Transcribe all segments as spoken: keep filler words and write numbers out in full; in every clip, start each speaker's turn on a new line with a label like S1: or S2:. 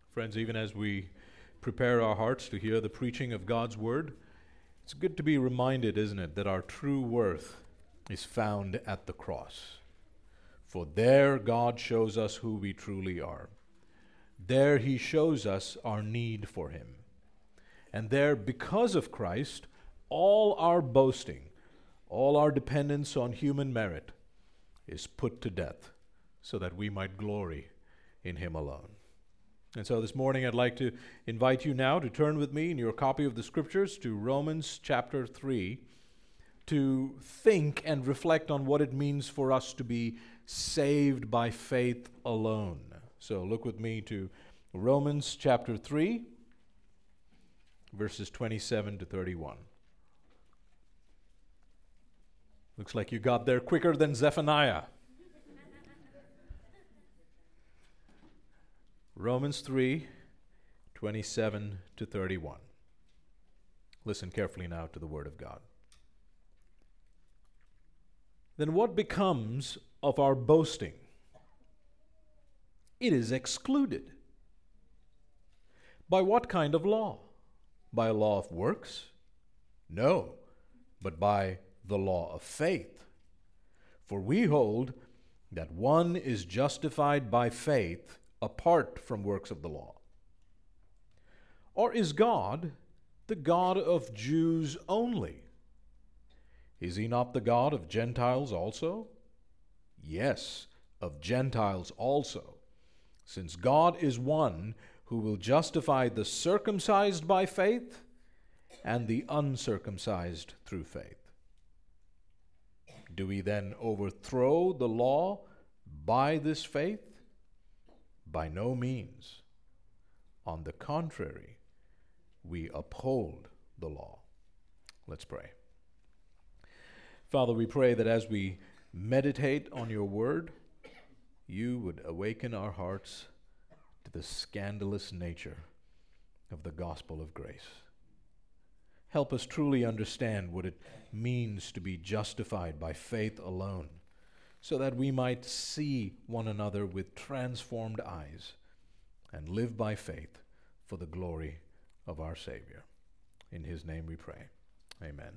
S1: Friends, even as we prepare our hearts to hear the preaching of God's Word, it's good to be reminded, isn't it, that our true worth is found at the cross. For there God shows us who we truly are. There He shows us our need for Him. And there, because of Christ, all our boasting, all our dependence on human merit is put to death so that we might glory in Him alone. And so this morning I'd like to invite you now to turn with me in your copy of the Scriptures to Romans chapter three to think and reflect on what it means for us to be saved by faith alone. So look with me to Romans chapter three, verses twenty-seven to thirty-one. Looks like you got there quicker than Zephaniah. Romans three, twenty-seven to thirty-one. Listen carefully now to the Word of God. Then what becomes of our boasting? It is excluded. By what kind of law? By a law of works? No, but by the law of faith. For we hold that one is justified by faith apart from works of the law. Or is God the God of Jews only? Is He not the God of Gentiles also? Yes, of Gentiles also, since God is one who will justify the circumcised by faith and the uncircumcised through faith. Do we then overthrow the law by this faith? By no means. On the contrary, we uphold the law. Let's pray. Father, we pray that as we meditate on your word, you would awaken our hearts to the scandalous nature of the gospel of grace. Help us truly understand what it means to be justified by faith alone, so that we might see one another with transformed eyes and live by faith for the glory of our Savior. In His name we pray. Amen.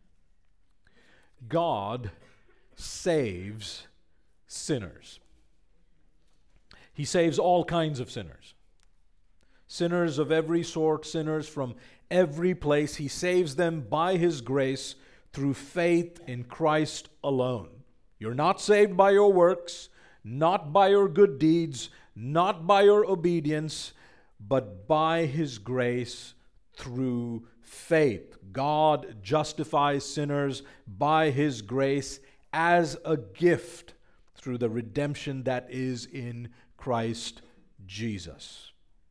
S1: God saves sinners. He saves all kinds of sinners. Sinners of every sort, sinners from every place. He saves them by His grace through faith in Christ alone. You're not saved by your works, not by your good deeds, not by your obedience, but by His grace through faith. God justifies sinners by His grace as a gift through the redemption that is in Christ Jesus.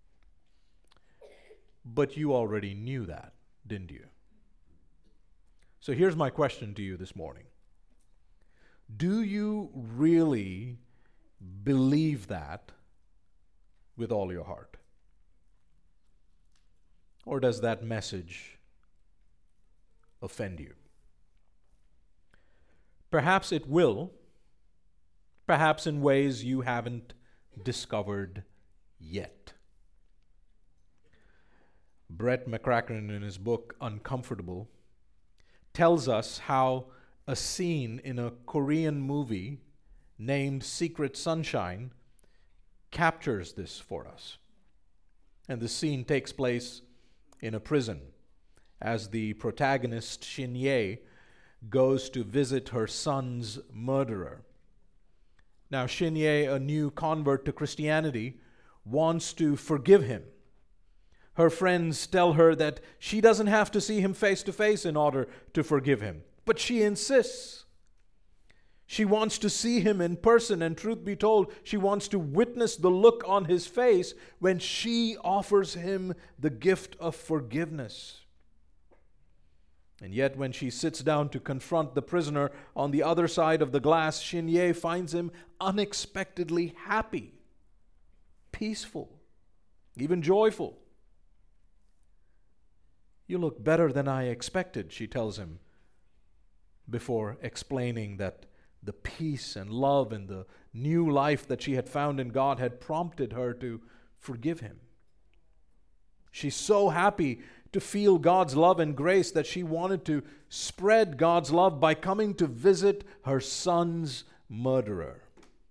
S1: But you already knew that, didn't you? So here's my question to you this morning. Do you really believe that with all your heart? Or does that message offend you? Perhaps it will, perhaps in ways you haven't discovered yet. Brett McCracken, in his book Uncomfortable, tells us how a scene in a Korean movie named Secret Sunshine captures this for us. And the scene takes place in a prison as the protagonist, Shin Ye, goes to visit her son's murderer. Now, Shin Ye, a new convert to Christianity, wants to forgive him. Her friends tell her that she doesn't have to see him face to face in order to forgive him. But she insists. She wants to see him in person, and truth be told, she wants to witness the look on his face when she offers him the gift of forgiveness. And yet when she sits down to confront the prisoner on the other side of the glass, Shin Ye finds him unexpectedly happy, peaceful, even joyful. "You look better than I expected," she tells him, before explaining that the peace and love and the new life that she had found in God had prompted her to forgive him. She's so happy to feel God's love and grace that she wanted to spread God's love by coming to visit her son's murderer.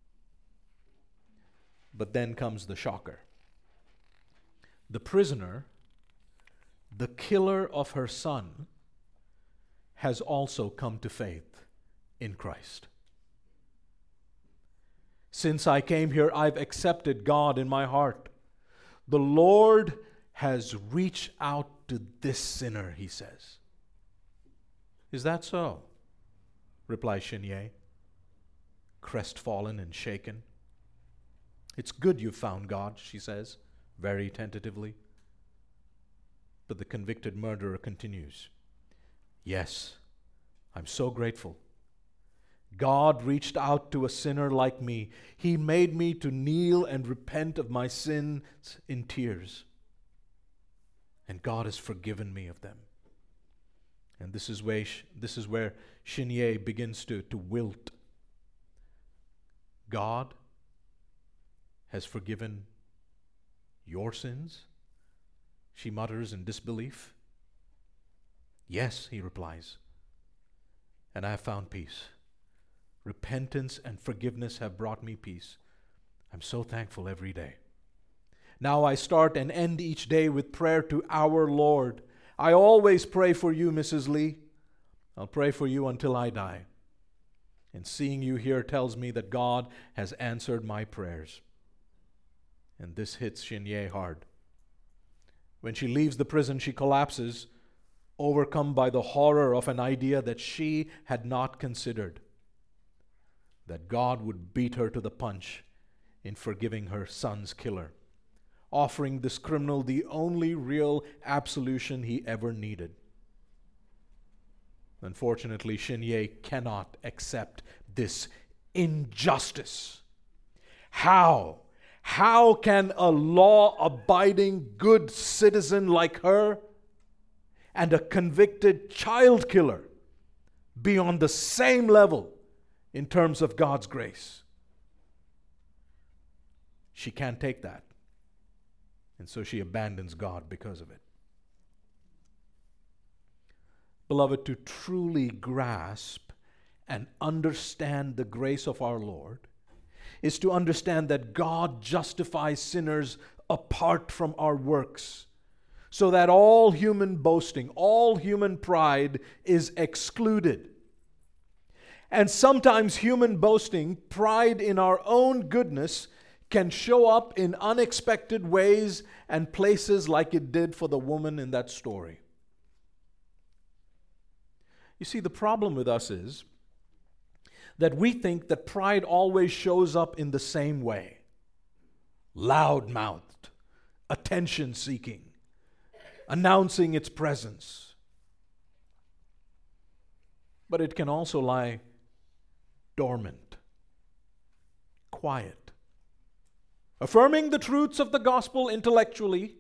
S1: But then comes the shocker. The prisoner, the killer of her son, has also come to faith in Christ. Since I came here, I've accepted God in my heart. The Lord has reached out to this sinner, he says. Is that so? Replies Chenier, crestfallen and shaken. It's good you've found God, she says, very tentatively. But the convicted murderer continues. Yes, I'm so grateful. God reached out to a sinner like me. He made me to kneel and repent of my sins in tears. And God has forgiven me of them. And this is where, this is where Chenier begins to, to wilt. God has forgiven your sins? She mutters in disbelief. Yes, he replies. And I have found peace. Repentance and forgiveness have brought me peace. I'm so thankful every day. Now I start and end each day with prayer to our Lord. I always pray for you, Missus Lee. I'll pray for you until I die. And seeing you here tells me that God has answered my prayers. And this hits Chenier hard. When she leaves the prison, she collapses, overcome by the horror of an idea that she had not considered. That God would beat her to the punch in forgiving her son's killer, offering this criminal the only real absolution he ever needed. Unfortunately, Chenier cannot accept this injustice. How? How can a law-abiding good citizen like her and a convicted child killer be on the same level in terms of God's grace? She can't take that. And so she abandons God because of it. Beloved, to truly grasp and understand the grace of our Lord is to understand that God justifies sinners apart from our works, so that all human boasting, all human pride is excluded. And sometimes human boasting, pride in our own goodness, can show up in unexpected ways and places like it did for the woman in that story. You see, the problem with us is that we think that pride always shows up in the same way. Loud-mouthed, attention-seeking, announcing its presence. But it can also lie dormant, quiet, affirming the truths of the gospel intellectually,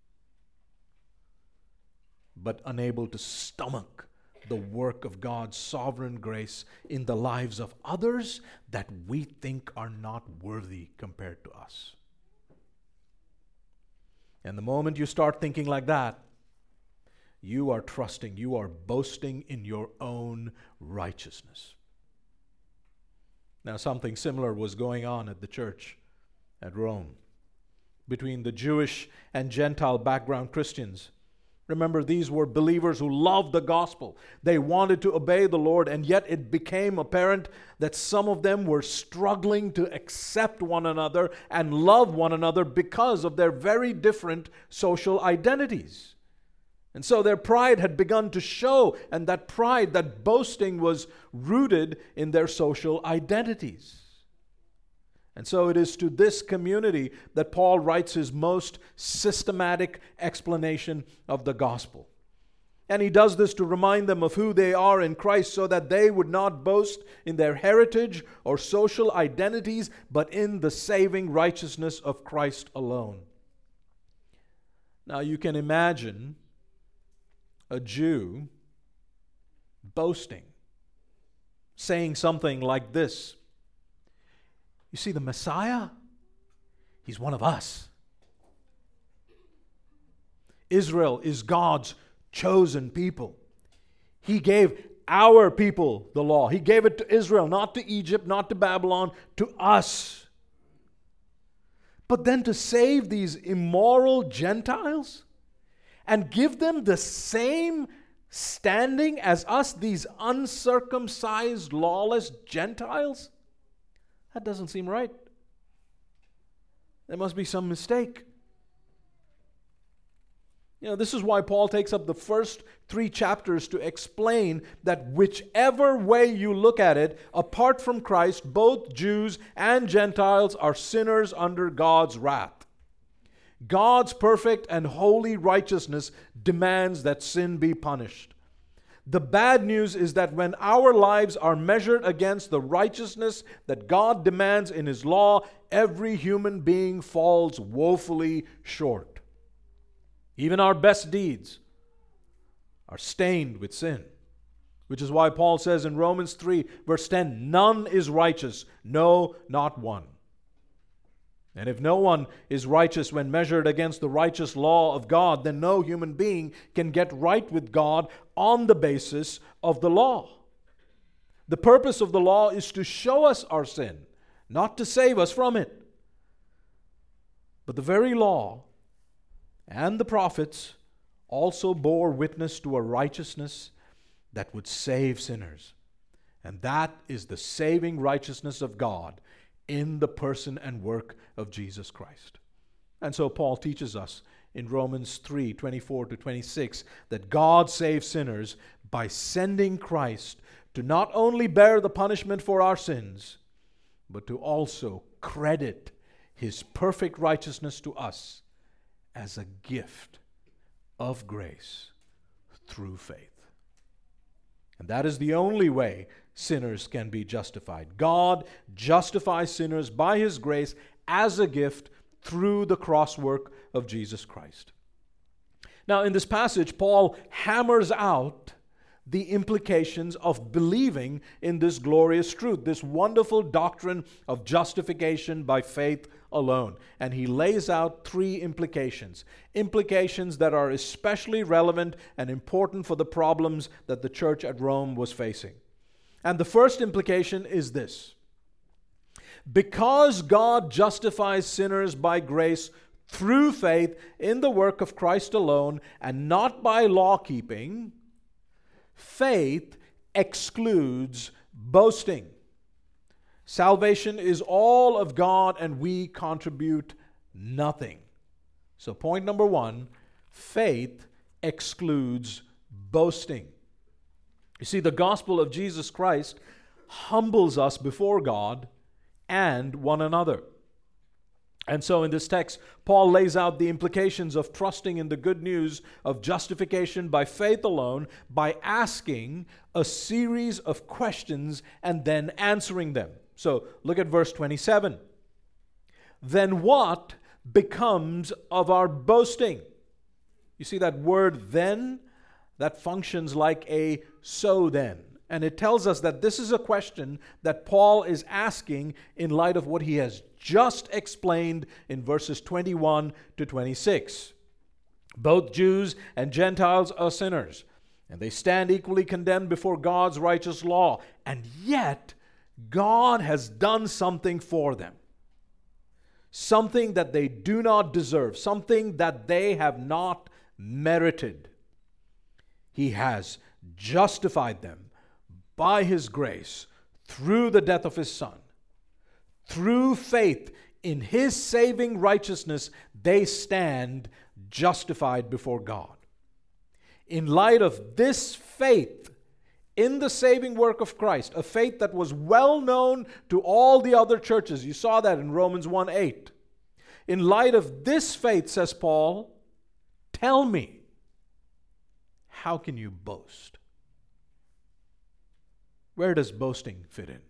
S1: but unable to stomach the work of God's sovereign grace in the lives of others that we think are not worthy compared to us. And the moment you start thinking like that, you are trusting, you are boasting in your own righteousness. Now, something similar was going on at the church at Rome between the Jewish and Gentile background Christians. Remember, these were believers who loved the gospel. They wanted to obey the Lord, and yet it became apparent that some of them were struggling to accept one another and love one another because of their very different social identities. And so their pride had begun to show, and that pride, that boasting, was rooted in their social identities. And so it is to this community that Paul writes his most systematic explanation of the gospel. And he does this to remind them of who they are in Christ, so that they would not boast in their heritage or social identities, but in the saving righteousness of Christ alone. Now you can imagine a Jew boasting, saying something like this: "You see, the Messiah, he's one of us. Israel is God's chosen people. He gave our people the law. He gave it to Israel, not to Egypt, not to Babylon, to us. But then to save these immoral Gentiles and give them the same standing as us, these uncircumcised, lawless Gentiles? That doesn't seem right. There must be some mistake. You know, this is why Paul takes up the first three chapters to explain that whichever way you look at it, apart from Christ, both Jews and Gentiles are sinners under God's wrath. God's perfect and holy righteousness demands that sin be punished. The bad news is that when our lives are measured against the righteousness that God demands in His law, every human being falls woefully short. Even our best deeds are stained with sin. Which is why Paul says in Romans three, verse ten, none is righteous, no, not one. And if no one is righteous when measured against the righteous law of God, then no human being can get right with God on the basis of the law. The purpose of the law is to show us our sin, not to save us from it. But the very law and the prophets also bore witness to a righteousness that would save sinners. And that is the saving righteousness of God in the person and work of Jesus Christ. And so Paul teaches us in Romans three, twenty-four to twenty-six, that God saves sinners by sending Christ to not only bear the punishment for our sins, but to also credit His perfect righteousness to us as a gift of grace through faith. And that is the only way sinners can be justified. God justifies sinners by His grace as a gift through the cross work of Jesus Christ. Now, in this passage, Paul hammers out the implications of believing in this glorious truth, this wonderful doctrine of justification by faith alone. And he lays out three implications. Implications that are especially relevant and important for the problems that the church at Rome was facing. And the first implication is this: because God justifies sinners by grace through faith in the work of Christ alone and not by law keeping, faith excludes boasting. Salvation is all of God and we contribute nothing. So point number one, faith excludes boasting. You see, the gospel of Jesus Christ humbles us before God and one another. And so in this text, Paul lays out the implications of trusting in the good news of justification by faith alone by asking a series of questions and then answering them. So look at verse twenty-seven. Then what becomes of our boasting? You see that word then? That functions like a so then. And it tells us that this is a question that Paul is asking in light of what he has just explained in verses twenty-one to twenty-six. Both Jews and Gentiles are sinners, and they stand equally condemned before God's righteous law. And yet, God has done something for them. Something that they do not deserve. Something that they have not merited. He has justified them by His grace through the death of His Son. Through faith in His saving righteousness, they stand justified before God. In light of this faith in the saving work of Christ, a faith that was well known to all the other churches. You saw that in Romans one eight. In light of this faith, says Paul, tell me, how can you boast? Where does boasting fit in?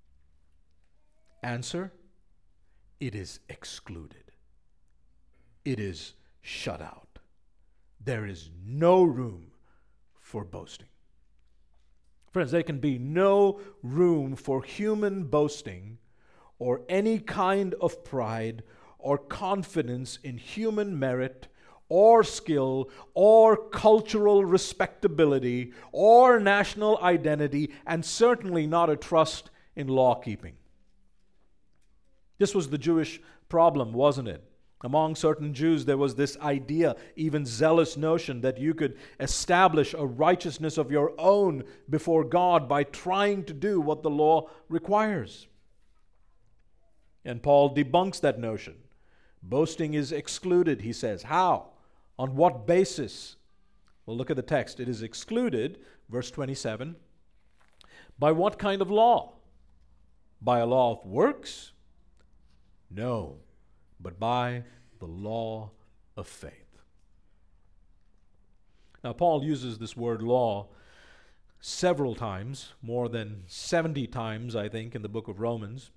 S1: Answer, it is excluded. It is shut out. There is no room for boasting. Friends, there can be no room for human boasting or any kind of pride or confidence in human merit or skill or cultural respectability or national identity, and certainly not a trust in law keeping. This was the Jewish problem, wasn't it? Among certain Jews, there was this idea, even zealous notion, that you could establish a righteousness of your own before God by trying to do what the law requires. And Paul debunks that notion. Boasting is excluded, he says. How? On what basis? Well, look at the text. It is excluded, verse twenty-seven, by what kind of law? By a law of works? No, but by the law of faith. Now, Paul uses this word law several times, more than seventy times, I think, in the book of Romans.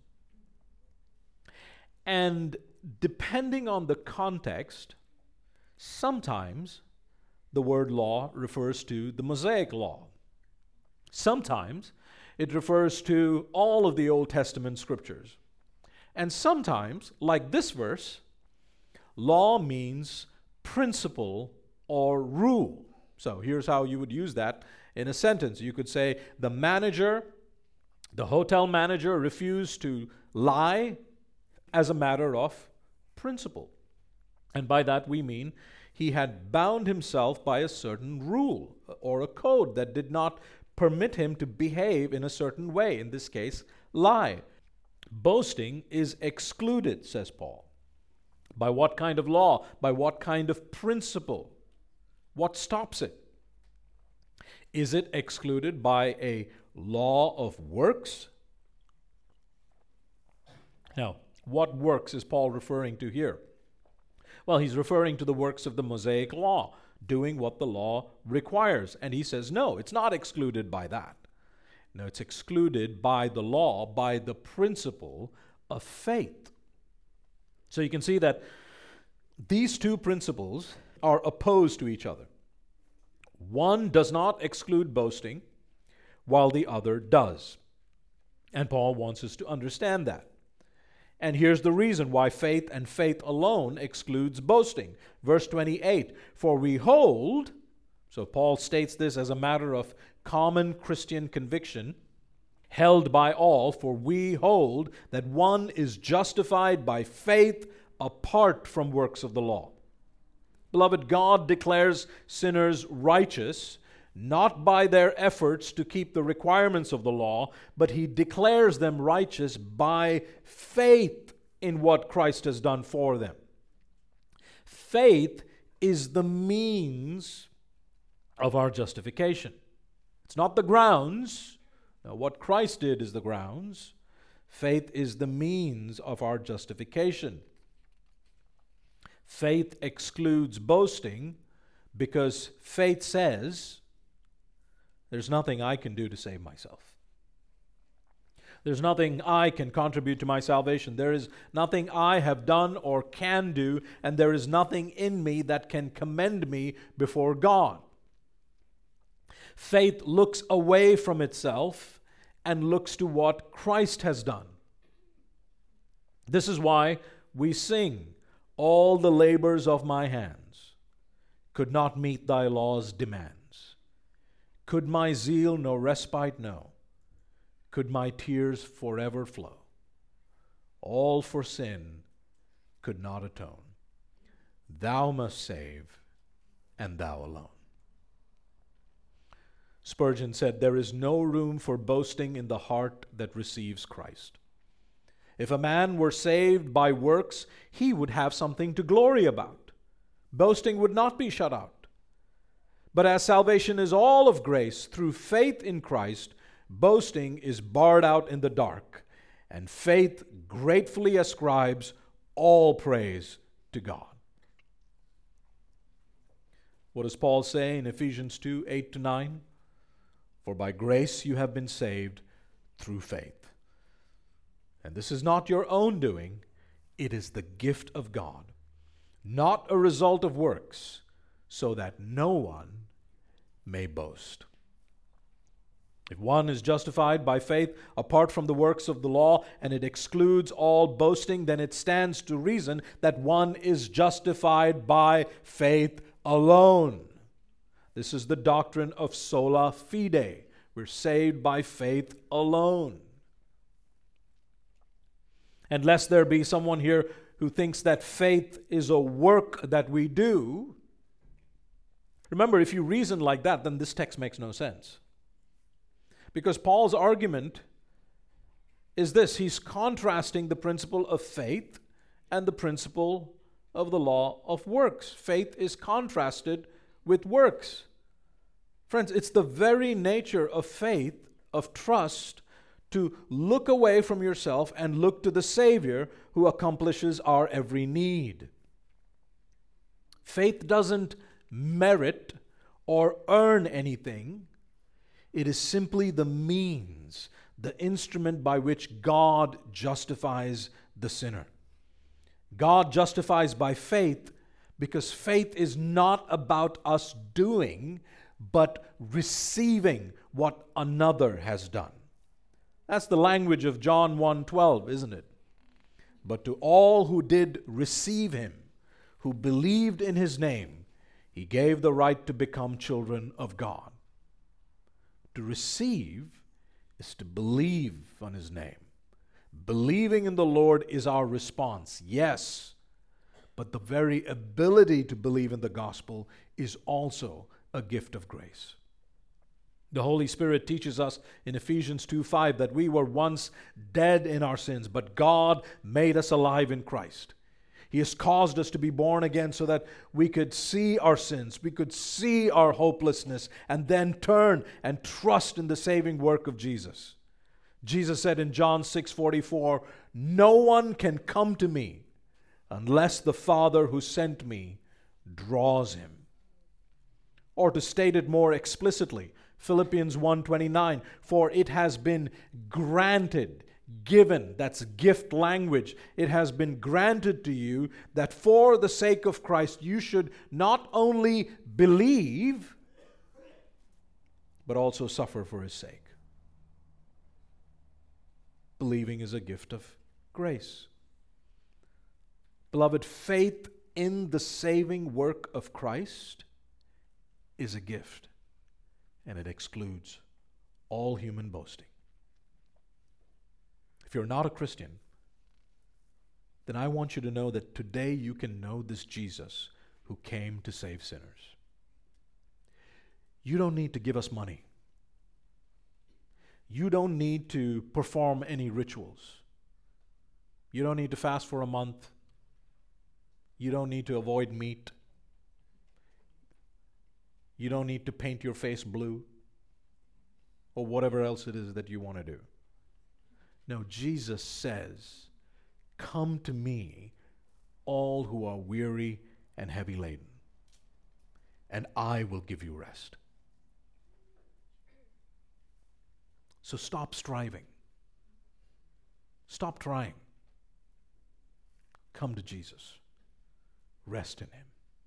S1: And depending on the context, sometimes the word law refers to the Mosaic law. Sometimes it refers to all of the Old Testament scriptures. And sometimes, like this verse, law means principle or rule. So here's how you would use that in a sentence. You could say, the manager, the hotel manager refused to lie as a matter of principle. And by that we mean he had bound himself by a certain rule or a code that did not permit him to behave in a certain way, in this case, lie. Boasting is excluded, says Paul. By what kind of law? By what kind of principle? What stops it? Is it excluded by a law of works? Now, what works is Paul referring to here? Well, he's referring to the works of the Mosaic law, doing what the law requires. And he says, no, it's not excluded by that. No, it's excluded by the law, by the principle of faith. So you can see that these two principles are opposed to each other. One does not exclude boasting, while the other does. And Paul wants us to understand that. And here's the reason why faith and faith alone excludes boasting. Verse twenty-eight, for we hold, so Paul states this as a matter of common Christian conviction, held by all, for we hold that one is justified by faith apart from works of the law. Beloved, God declares sinners righteous, not by their efforts to keep the requirements of the law, but he declares them righteous by faith in what Christ has done for them. Faith is the means of our justification. It's not the grounds. Now, what Christ did is the grounds. Faith is the means of our justification. Faith excludes boasting because faith says, there's nothing I can do to save myself. There's nothing I can contribute to my salvation. There is nothing I have done or can do, and there is nothing in me that can commend me before God. Faith looks away from itself and looks to what Christ has done. This is why we sing, all the labors of my hands could not meet thy law's demands. Could my zeal no respite know? Could my tears forever flow? All for sin could not atone. Thou must save, and thou alone. Spurgeon said, there is no room for boasting in the heart that receives Christ. If a man were saved by works, he would have something to glory about. Boasting would not be shut out. But as salvation is all of grace through faith in Christ, boasting is barred out in the dark, and faith gratefully ascribes all praise to God. What does Paul say in Ephesians two, eight to nine? For by grace you have been saved through faith. And this is not your own doing, it is the gift of God, not a result of works, so that no one may boast. If one is justified by faith apart from the works of the law, and it excludes all boasting, then it stands to reason that one is justified by faith alone. This is the doctrine of sola fide. We're saved by faith alone. And lest there be someone here who thinks that faith is a work that we do, remember, if you reason like that, then this text makes no sense. Because Paul's argument is this: he's contrasting the principle of faith and the principle of the law of works. Faith is contrasted with works. Friends, it's the very nature of faith, of trust, to look away from yourself and look to the Savior who accomplishes our every need. Faith doesn't merit or earn anything. It is simply the means, the instrument by which God justifies the sinner. God justifies by faith because faith is not about us doing, but receiving what another has done. That's the language of John one twelve, isn't it? But to all who did receive him, who believed in his name, he gave the right to become children of God. To receive is to believe on his name. Believing in the Lord is our response, yes. But the very ability to believe in the gospel is also a gift of grace. The Holy Spirit teaches us in Ephesians two five that we were once dead in our sins, but God made us alive in Christ. He has caused us to be born again so that we could see our sins, we could see our hopelessness, and then turn and trust in the saving work of Jesus. Jesus said in John six forty-four, "No one can come to me unless the Father who sent me draws him." Or to state it more explicitly, Philippians one twenty-nine, "For it has been granted," given, that's gift language, "it has been granted to you that for the sake of Christ you should not only believe, but also suffer for his sake." Believing is a gift of grace. Beloved, faith in the saving work of Christ is a gift, and it excludes all human boasting. If you're not a Christian, then I want you to know that today you can know this Jesus who came to save sinners. You don't need to give us money. You don't need to perform any rituals. You don't need to fast for a month. You don't need to avoid meat. You don't need to paint your face blue or whatever else it is that you want to do. No, Jesus says, "Come to me, all who are weary and heavy laden, and I will give you rest." So stop striving. Stop trying. Come to Jesus. Rest in him.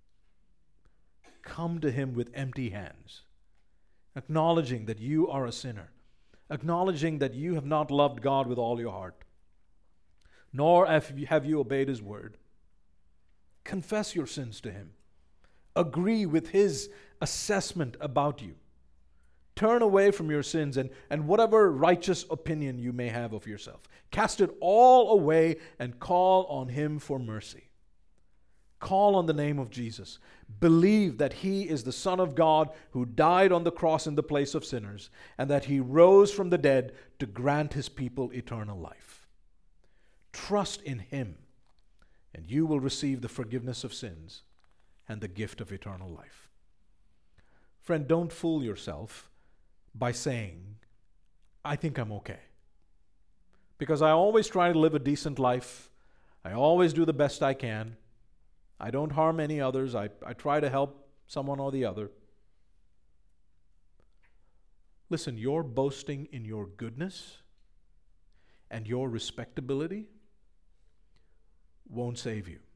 S1: Come to him with empty hands, acknowledging that you are a sinner, acknowledging that you have not loved God with all your heart, nor have you obeyed his word. Confess your sins to him. Agree with his assessment about you. Turn away from your sins and, and whatever righteous opinion you may have of yourself. Cast it all away and call on him for mercy. Call on the name of Jesus. Believe that he is the Son of God who died on the cross in the place of sinners, and that he rose from the dead to grant his people eternal life. Trust in him, and you will receive the forgiveness of sins and the gift of eternal life. Friend, don't fool yourself by saying, "I think I'm okay. Because I always try to live a decent life. I always do the best I can. I don't harm any others. I, I try to help someone or the other." Listen, your boasting in your goodness and your respectability won't save you.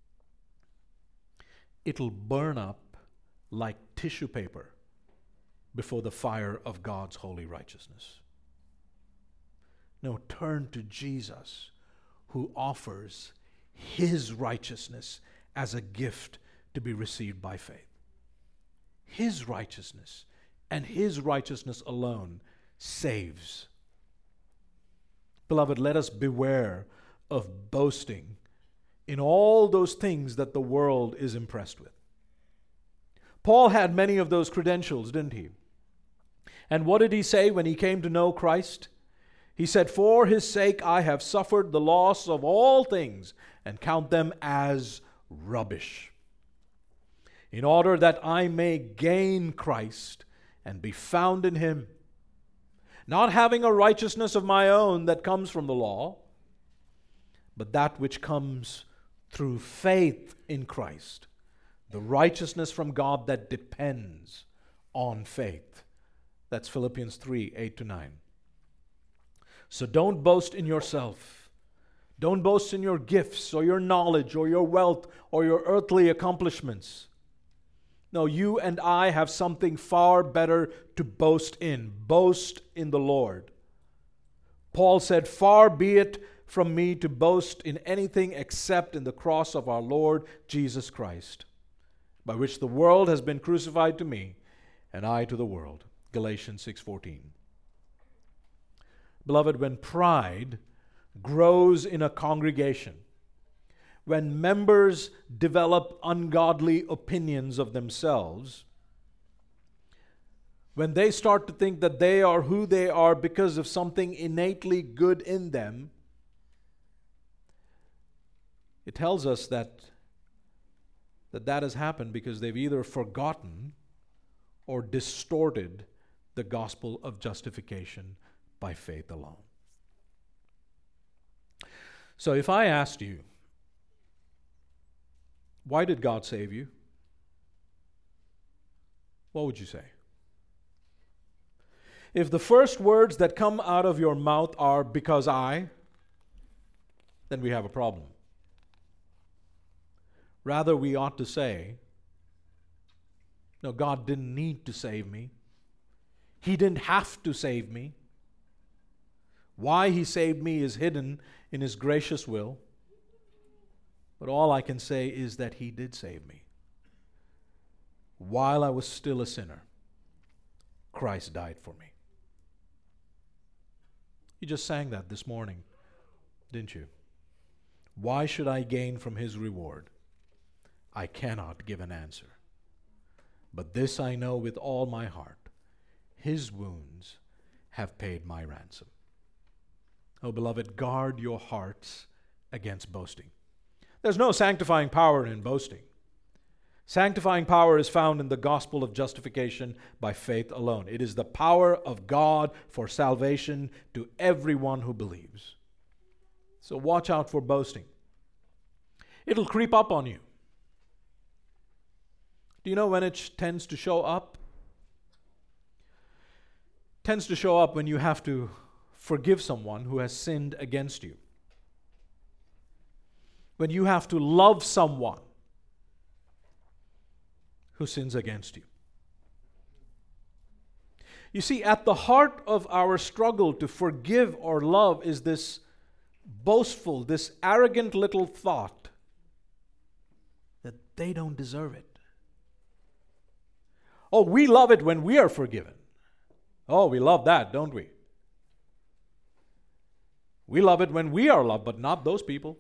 S1: It'll burn up like tissue paper before the fire of God's holy righteousness. No, turn to Jesus, who offers His righteousness as a gift to be received by faith. His righteousness and His righteousness alone saves. Beloved, let us beware of boasting in all those things that the world is impressed with. Paul had many of those credentials, didn't he? And what did he say when he came to know Christ? He said, "For His sake I have suffered the loss of all things and count them as rubbish, in order that I may gain Christ and be found in Him, not having a righteousness of my own that comes from the law, but that which comes through faith in Christ, the righteousness from God that depends on faith." That's Philippians three, eight to nine. So don't boast in yourself. Don't boast in your gifts or your knowledge or your wealth or your earthly accomplishments. No, you and I have something far better to boast in. Boast in the Lord. Paul said, "Far be it from me to boast in anything except in the cross of our Lord Jesus Christ, by which the world has been crucified to me, and I to the world." Galatians six fourteen. Beloved, when pride grows in a congregation, when members develop ungodly opinions of themselves, when they start to think that they are who they are because of something innately good in them, it tells us that that, that has happened because they've either forgotten or distorted the gospel of justification by faith alone. So if I asked you, why did God save you? What would you say? If the first words that come out of your mouth are "because I," then we have a problem. Rather, we ought to say, no, God didn't need to save me. He didn't have to save me. Why He saved me is hidden in His gracious will. But all I can say is that He did save me. While I was still a sinner, Christ died for me. You just sang that this morning, didn't you? Why should I gain from His reward? I cannot give an answer. But this I know with all my heart, His wounds have paid my ransom. Oh, beloved, guard your hearts against boasting. There's no sanctifying power in boasting. Sanctifying power is found in the gospel of justification by faith alone. It is the power of God for salvation to everyone who believes. So watch out for boasting. It'll creep up on you. Do you know when it tends to show up? It tends to show up when you have to forgive someone who has sinned against you. When you have to love someone who sins against you. You see, at the heart of our struggle to forgive or love is this boastful, this arrogant little thought that they don't deserve it. Oh, we love it when we are forgiven. Oh, we love that, don't we? We love it when we are loved, but not those people.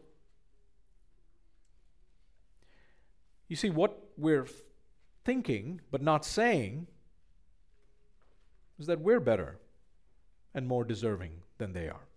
S1: You see, what we're thinking, but not saying, is that we're better and more deserving than they are.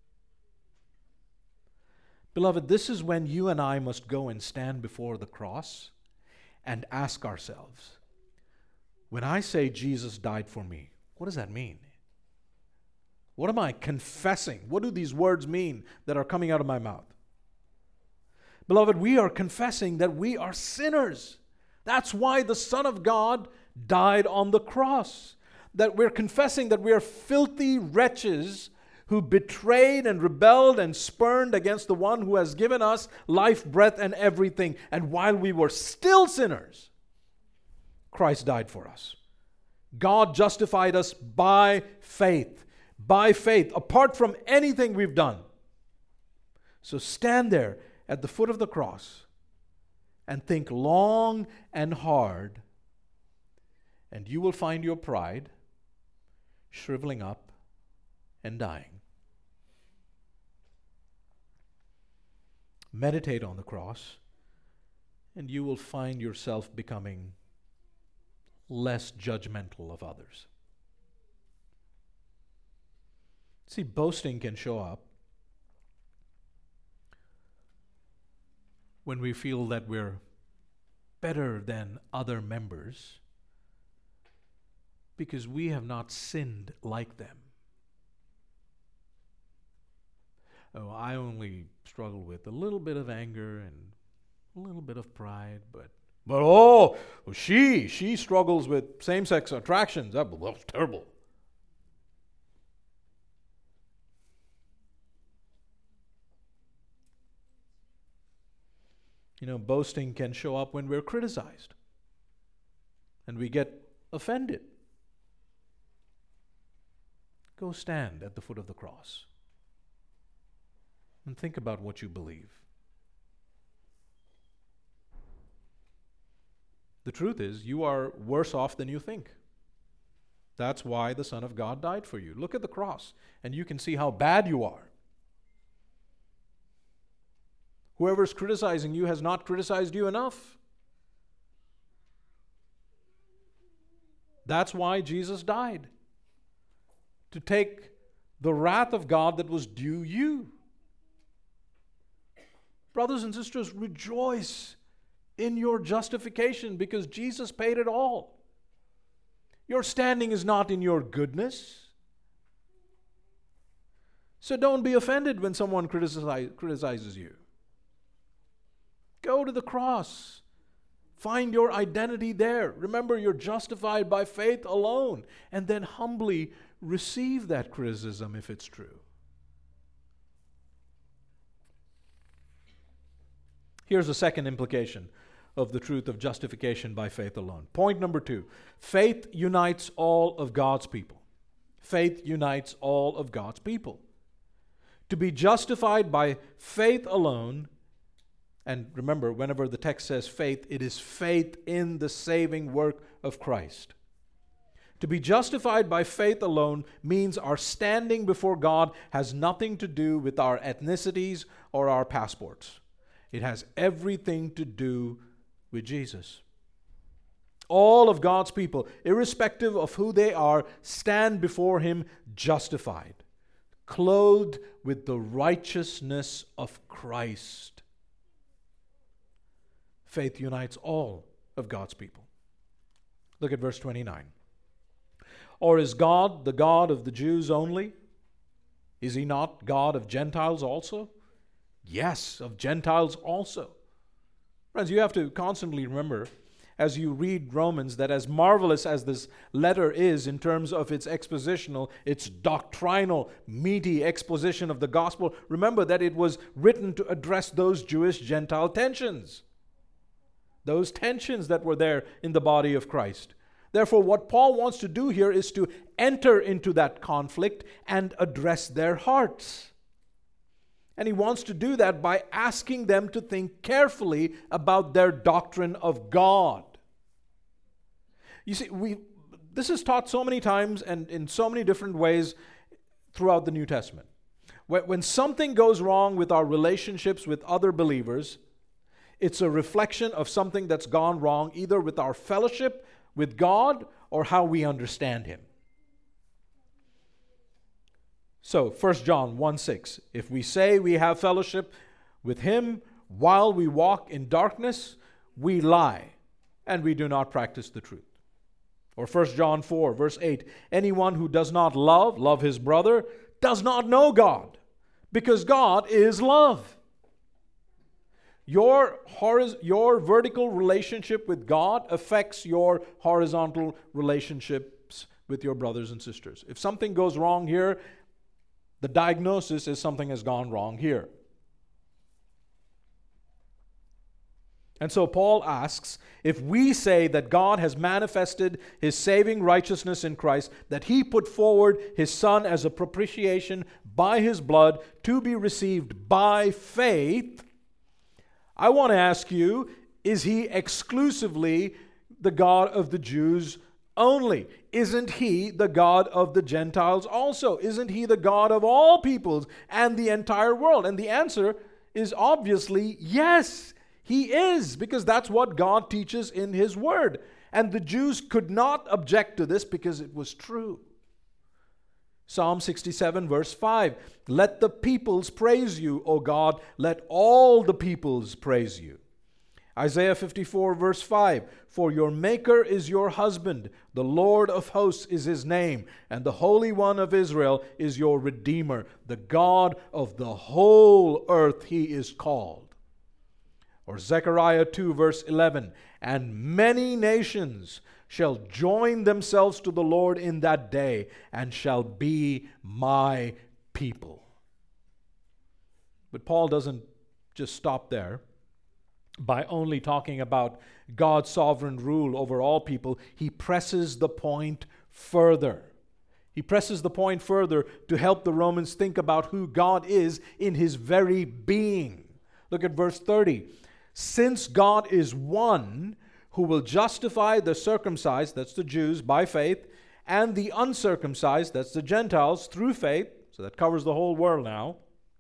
S1: Beloved, this is when you and I must go and stand before the cross and ask ourselves, when I say Jesus died for me, what does that mean? What am I confessing? What do these words mean that are coming out of my mouth? Beloved, we are confessing that we are sinners. That's why the Son of God died on the cross. That we're confessing that we are filthy wretches who betrayed and rebelled and spurned against the one who has given us life, breath, and everything. And while we were still sinners, Christ died for us. God justified us by faith. By faith, apart from anything we've done. So stand there at the foot of the cross and think long and hard, and you will find your pride shriveling up and dying. Meditate on the cross, and you will find yourself becoming less judgmental of others. See, boasting can show up when we feel that we're better than other members because we have not sinned like them. Oh, I only struggle with a little bit of anger and a little bit of pride, but but oh, she she struggles with same-sex attractions. That was terrible. You know, boasting can show up when we're criticized and we get offended. Go stand at the foot of the cross and think about what you believe. The truth is, you are worse off than you think. That's why the Son of God died for you. Look at the cross, and you can see how bad you are. Whoever's criticizing you has not criticized you enough. That's why Jesus died. To take the wrath of God that was due you. Brothers and sisters, rejoice in your justification because Jesus paid it all. Your standing is not in your goodness. So don't be offended when someone criticize, criticizes you. Go to the cross. Find your identity there. Remember, you're justified by faith alone. And then humbly receive that criticism if it's true. Here's a second implication of the truth of justification by faith alone. Point number two. Faith unites all of God's people. Faith unites all of God's people. To be justified by faith alone. And remember, whenever the text says faith, it is faith in the saving work of Christ. To be justified by faith alone means our standing before God has nothing to do with our ethnicities or our passports. It has everything to do with Jesus. All of God's people, irrespective of who they are, stand before Him justified, clothed with the righteousness of Christ. Faith unites all of God's people. Look at verse twenty-nine. Or is God the God of the Jews only? Is He not God of Gentiles also? Yes, of Gentiles also. Friends, you have to constantly remember as you read Romans that as marvelous as this letter is in terms of its expositional, its doctrinal, meaty exposition of the gospel, remember that it was written to address those Jewish-Gentile tensions. Those tensions that were there in the body of Christ. Therefore, what Paul wants to do here is to enter into that conflict and address their hearts. And he wants to do that by asking them to think carefully about their doctrine of God. You see, we this is taught so many times and in so many different ways throughout the New Testament. When, when something goes wrong with our relationships with other believers, it's a reflection of something that's gone wrong either with our fellowship with God or how we understand Him. So, First John one six, if we say we have fellowship with Him while we walk in darkness, we lie and we do not practice the truth. Or First John four verse eight, anyone who does not love, love his brother, does not know God, because God is love. Your, horiz- your vertical relationship with God affects your horizontal relationships with your brothers and sisters. If something goes wrong here, the diagnosis is something has gone wrong here. And so Paul asks, if we say that God has manifested His saving righteousness in Christ, that He put forward His Son as a propitiation by His blood to be received by faith, I want to ask you, is He exclusively the God of the Jews only? Isn't He the God of the Gentiles also? Isn't He the God of all peoples and the entire world? And the answer is obviously yes. He is, because that's what God teaches in His Word. And the Jews could not object to this because it was true. Psalm sixty-seven verse five, let the peoples praise you, O God, let all the peoples praise you. Isaiah fifty-four verse five, for your Maker is your husband, the Lord of hosts is His name, and the Holy One of Israel is your Redeemer, the God of the whole earth He is called. Or Zechariah two verse eleven, and many nations shall join themselves to the Lord in that day, and shall be my people. But Paul doesn't just stop there. By only talking about God's sovereign rule over all people, he presses the point further. He presses the point further to help the Romans think about who God is in His very being. Look at verse thirty. Since God is one who will justify the circumcised, that's the Jews, by faith, and the uncircumcised, that's the Gentiles, through faith, so that covers the whole world now.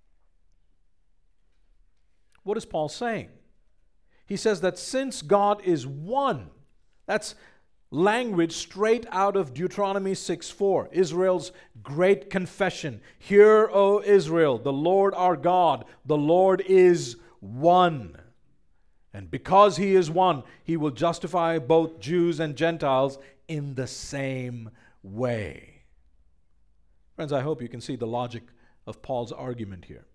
S1: What is Paul saying? He says that since God is one, that's language straight out of Deuteronomy six four, Israel's great confession. Hear, O Israel, the Lord our God, the Lord is one. And because He is one, He will justify both Jews and Gentiles in the same way. Friends, I hope you can see the logic of Paul's argument here.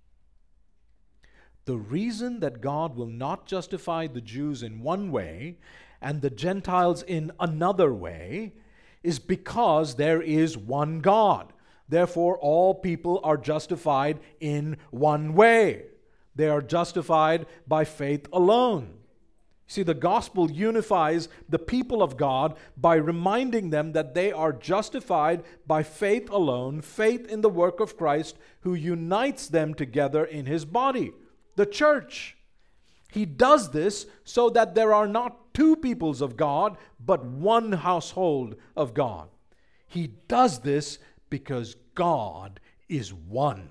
S1: The reason that God will not justify the Jews in one way and the Gentiles in another way is because there is one God. Therefore, all people are justified in one way. They are justified by faith alone. See, the gospel unifies the people of God by reminding them that they are justified by faith alone, faith in the work of Christ, who unites them together in His body, the church. He does this so that there are not two peoples of God, but one household of God. He does this because God is one.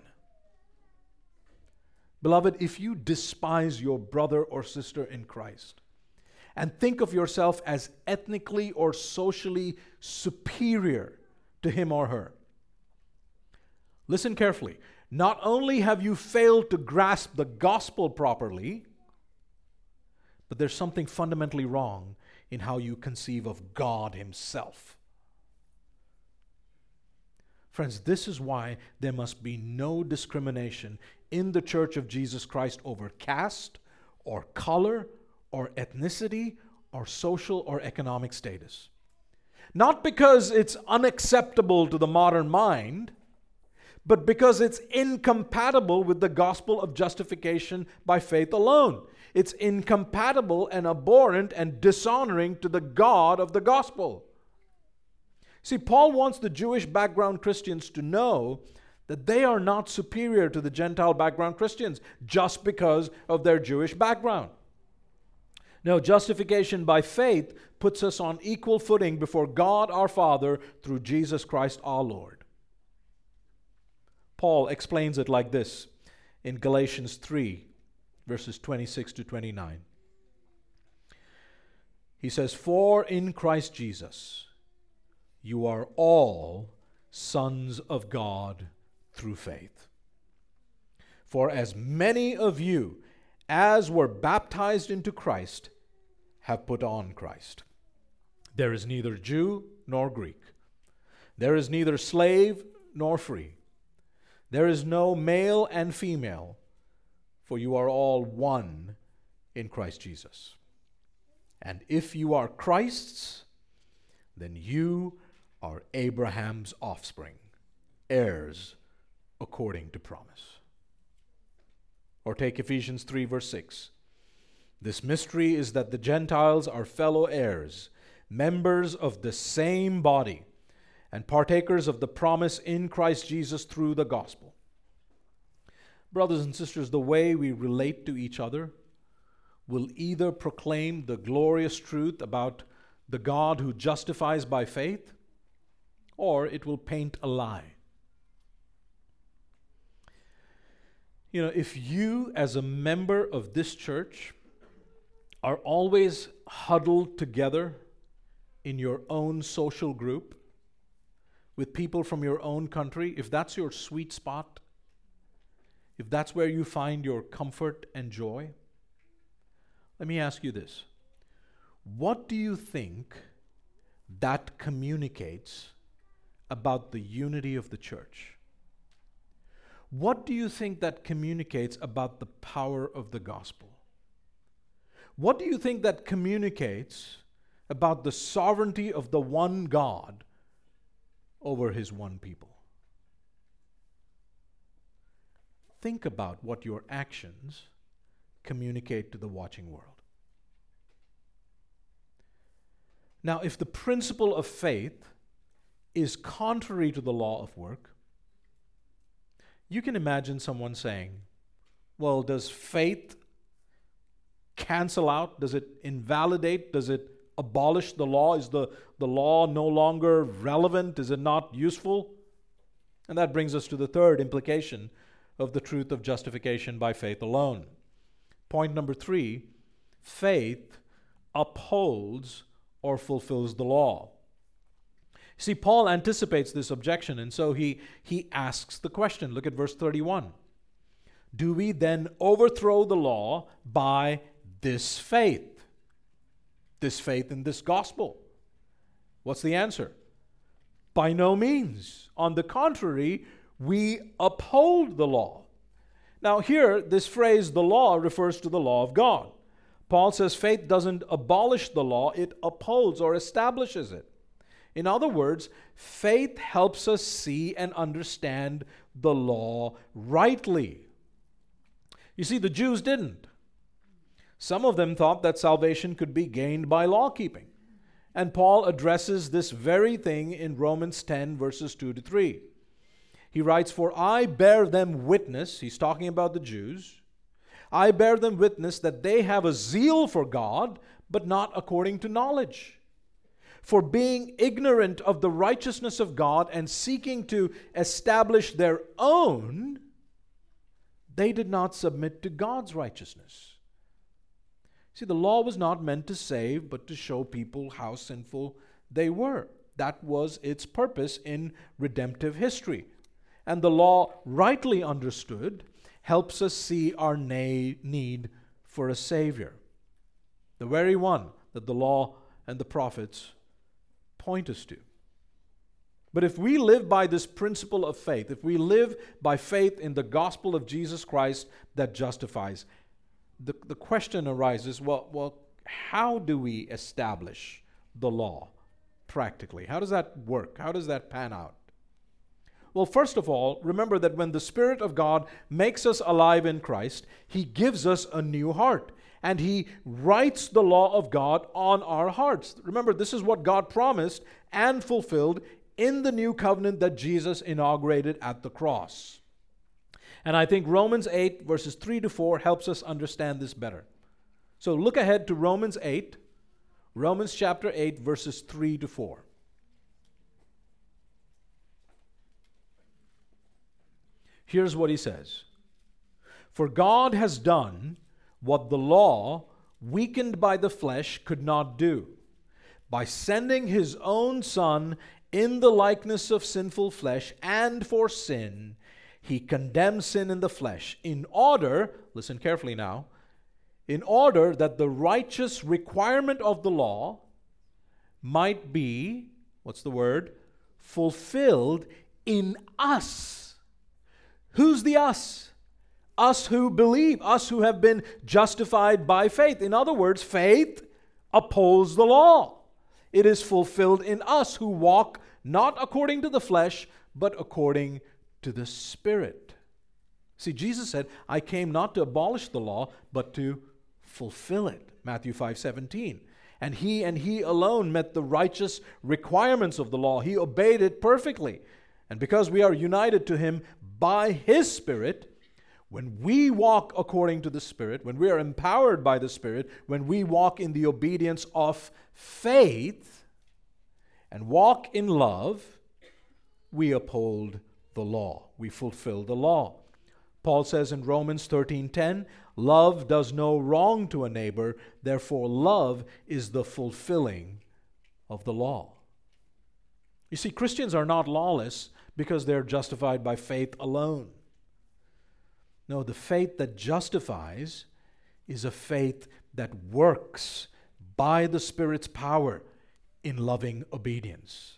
S1: Beloved, if you despise your brother or sister in Christ and think of yourself as ethnically or socially superior to him or her, listen carefully. Not only have you failed to grasp the gospel properly, but there's something fundamentally wrong in how you conceive of God Himself. Friends, this is why there must be no discrimination in the Church of Jesus Christ over caste or color or ethnicity or social or economic status. Not because it's unacceptable to the modern mind, but because it's incompatible with the gospel of justification by faith alone. It's incompatible and abhorrent and dishonoring to the God of the gospel. See, Paul wants the Jewish background Christians to know that they are not superior to the Gentile background Christians just because of their Jewish background. No, justification by faith puts us on equal footing before God our Father through Jesus Christ our Lord. Paul explains it like this in Galatians three, verses twenty-six to twenty-nine. He says, "For in Christ Jesus you are all sons of God through faith. For as many of you as were baptized into Christ have put on Christ. There is neither Jew nor Greek. There is neither slave nor free. There is no male and female, for you are all one in Christ Jesus. And if you are Christ's, then you are Abraham's offspring, heirs according to promise." Or take Ephesians three, verse six. This mystery is that the Gentiles are fellow heirs, members of the same body, and partakers of the promise in Christ Jesus through the gospel. Brothers and sisters, the way we relate to each other will either proclaim the glorious truth about the God who justifies by faith, or it will paint a lie. You know, if you as a member of this church are always huddled together in your own social group with people from your own country, if that's your sweet spot, if that's where you find your comfort and joy, let me ask you this. What do you think that communicates about the unity of the church? What do you think that communicates about the power of the gospel? What do you think that communicates about the sovereignty of the one God over his one people? Think about what your actions communicate to the watching world. Now, if the principle of faith is contrary to the law of work, you can imagine someone saying, well, does faith cancel out? Does it invalidate? Does it abolish the law? Is the, the law no longer relevant? Is it not useful? And that brings us to the third implication of the truth of justification by faith alone. Point number three, faith upholds or fulfills the law. See, Paul anticipates this objection, and so he, he asks the question. Look at verse thirty-one. Do we then overthrow the law by this faith? This faith in this gospel? What's the answer? By no means. On the contrary, we uphold the law. Now here, this phrase, the law, refers to the law of God. Paul says faith doesn't abolish the law, it upholds or establishes it. In other words, faith helps us see and understand the law rightly. You see, the Jews didn't. Some of them thought that salvation could be gained by law keeping. And Paul addresses this very thing in Romans ten, verses two to three. He writes, "For I bear them witness," he's talking about the Jews, "I bear them witness that they have a zeal for God, but not according to knowledge. For being ignorant of the righteousness of God and seeking to establish their own, they did not submit to God's righteousness." See, the law was not meant to save, but to show people how sinful they were. That was its purpose in redemptive history. And the law, rightly understood, helps us see our na- need for a Savior, the very one that the law and the prophets point us to. But if we live by this principle of faith, if we live by faith in the gospel of Jesus Christ that justifies, the, the question arises, well, well, how do we establish the law practically? How does that work? How does that pan out? Well, first of all, remember that when the Spirit of God makes us alive in Christ, He gives us a new heart, and He writes the law of God on our hearts. Remember, this is what God promised and fulfilled in the new covenant that Jesus inaugurated at the cross. And I think Romans eight, verses three to four helps us understand this better. So look ahead to Romans eight, Romans chapter eight, verses three to four. Here's what he says. "For God has done what the law, weakened by the flesh, could not do, by sending His own Son in the likeness of sinful flesh, and for sin, He condemned sin in the flesh, in order," listen carefully now, "in order that the righteous requirement of the law might be," what's the word? "fulfilled in us." Who's the us? Us who believe, us who have been justified by faith. In other words, faith upholds the law. It is fulfilled in us who walk not according to the flesh, but according to the Spirit. See, Jesus said, "I came not to abolish the law, but to fulfill it. Matthew five seventeen. And he and he alone met the righteous requirements of the law. He obeyed it perfectly. And because we are united to him by his Spirit, when we walk according to the Spirit, when we are empowered by the Spirit, when we walk in the obedience of faith and walk in love, we uphold the law. We fulfill the law. Paul says in Romans thirteen ten, love does no wrong to a neighbor, therefore love is the fulfilling of the law. You see, Christians are not lawless because they're justified by faith alone. No, the faith that justifies is a faith that works by the Spirit's power in loving obedience.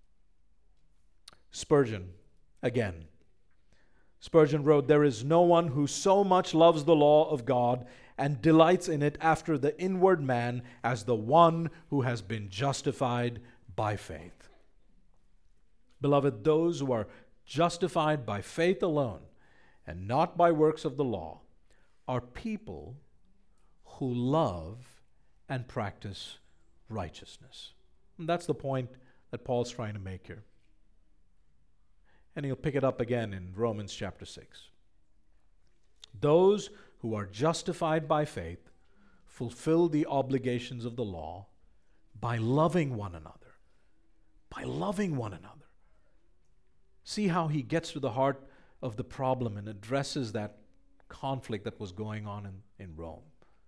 S1: Spurgeon, again. Spurgeon wrote, there is no one who so much loves the law of God and delights in it after the inward man as the one who has been justified by faith. Beloved, those who are justified by faith alone and not by works of the law are people who love and practice righteousness. And that's the point that Paul's trying to make here. And he'll pick it up again in Romans chapter six. Those who are justified by faith fulfill the obligations of the law by loving one another. By loving one another. See how he gets to the heart of the problem and addresses that conflict that was going on in, in Rome.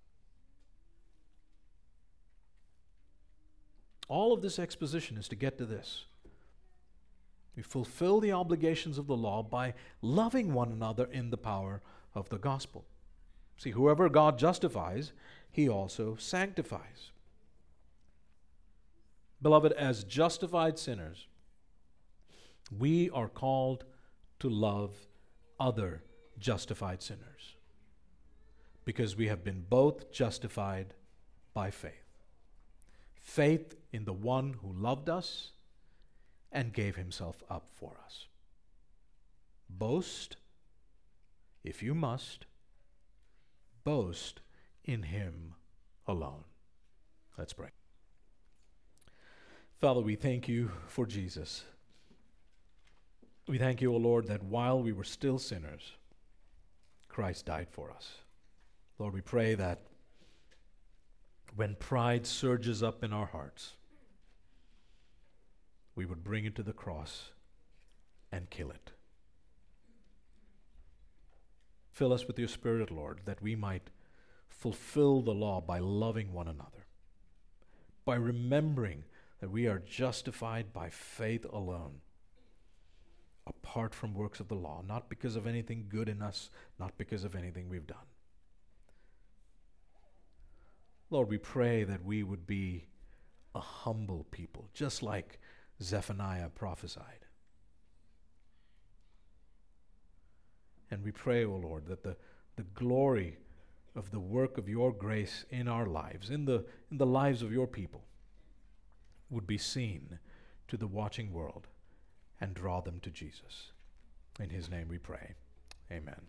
S1: All of this exposition is to get to this. We fulfill the obligations of the law by loving one another in the power of the gospel. See, whoever God justifies, he also sanctifies. Beloved, as justified sinners, we are called to love other justified sinners because we have been both justified by faith. Faith in the one who loved us and gave himself up for us. Boast, if you must, boast in him alone. Let's pray. Father, we thank you for Jesus. We thank you, O Lord, that while we were still sinners, Christ died for us. Lord, we pray that when pride surges up in our hearts, we would bring it to the cross and kill it. Fill us with your Spirit, Lord, that we might fulfill the law by loving one another, by remembering that we are justified by faith alone, apart from works of the law, not because of anything good in us, not because of anything we've done. Lord, we pray that we would be a humble people, just like Zephaniah prophesied. And we pray, O Lord, that the, the glory of the work of your grace in our lives, in the, in the lives of your people, would be seen to the watching world and draw them to Jesus. In his name we pray. Amen.